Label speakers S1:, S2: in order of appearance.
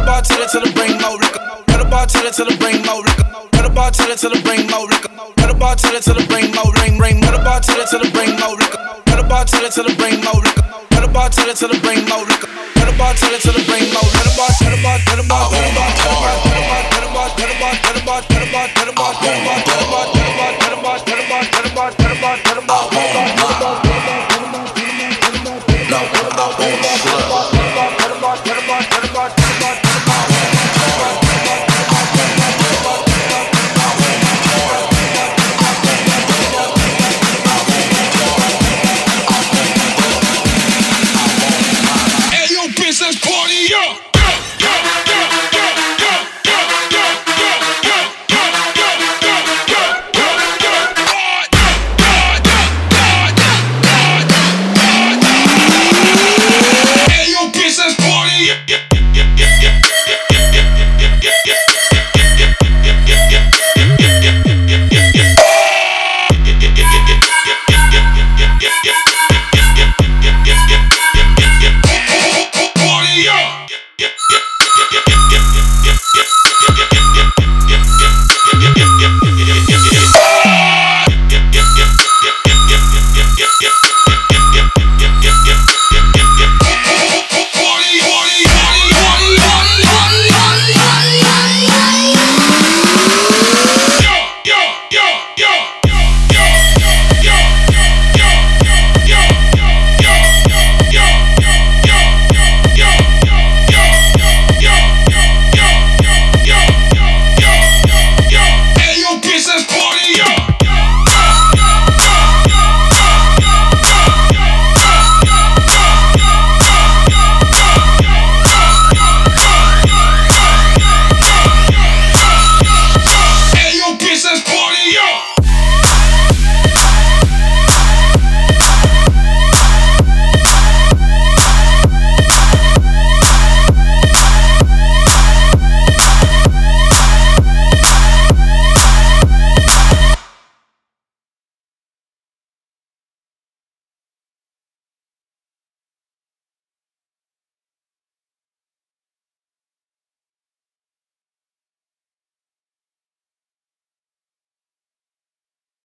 S1: bartender till it bring more liquor. Tell the bartender till it bring more liquor. Tell the bartender till it bring more liquor. Tell the bartender till it bring more ring. Tell the bartender till it bring more liquor. Tell the bartender till it bring more liquor. Tell the bartender till it bring more liquor. Tell the bartender till it bring more. Tell the bar.